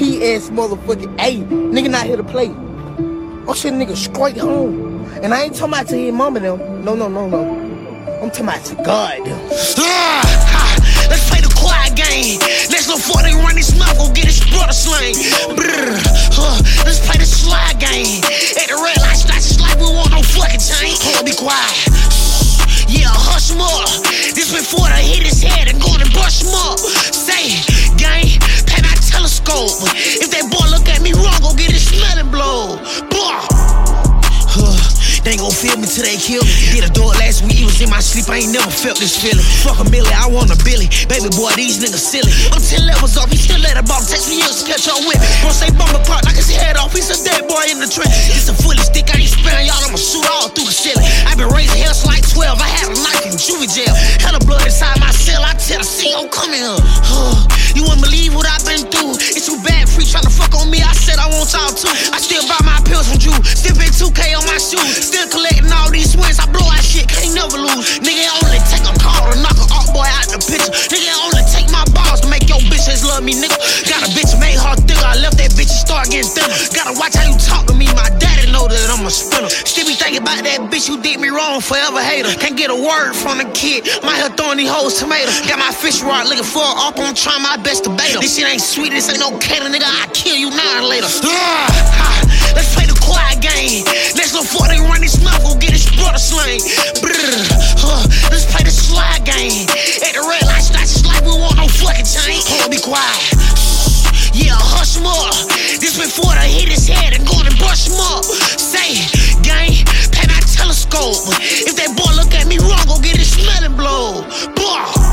PS motherfucking A. Nigga not here to play. I'm sending nigga straight home. And I ain't talking about to his mama them. No. I'm talking about to God them. Let's play the quiet game. Let's go for they run this mouth, go get his brother slain. Let's play the slide game. At the red light, start just like we want no fucking change. Hold on, be quiet. Yeah, hush him up. This before they hit his head and go and brush him up. Say, gang, pay my telescope. If that boy look at me wrong, go get his smelling blow. They ain't gon' feel me till they kill me. Did a door last week, he was in my sleep, I ain't never felt this feeling. Fuck a milli, I want a Billy. Baby boy, these niggas silly. I'm 10 levels up, he still let a ball. Text me years to catch up with me. Bro say bumper clock, knock his head off, he's a dead boy in the trench. It's a fully stick, I ain't sparing y'all, I'ma shoot all through the ceiling. I been raising hell since like 12, I had a knife in juvie jail. Hella blood inside my cell, I tell the CEO, come here. You wouldn't believe what I've been through. It's too bad, free tryna fuck on me, I said I want y'all too. I still buy my pills from Drew, still pay 2K on my shoes. Still collecting all these wins, I blow out shit, can't never lose. Nigga only take a call to knock a off boy out the picture. Nigga only take my balls to make your bitches love me, nigga. Got a bitch made her thicker, I left that bitch and start getting thinner. Gotta watch how you talk to me, my daddy know that I'm a spinner. Still be thinking about that bitch who did me wrong, forever hater. Can't get a word from the kid, my hair throwing these hoes tomatoes. Got my fish rod looking for an up, I'm trying my best to bait her. This shit ain't sweet, this ain't no cater, nigga, I kill you now and later. Let's play the quiet game. Let's go for they run this mouth, go get his brother slain. Let's play the slide game. At the red light, start just like we want no fucking change. Hold on, be quiet. Yeah, hush him up. This before they hit his head and go and brush him up. Say, gang, pay my telescope. If that boy look at me wrong, go get his smelling blow.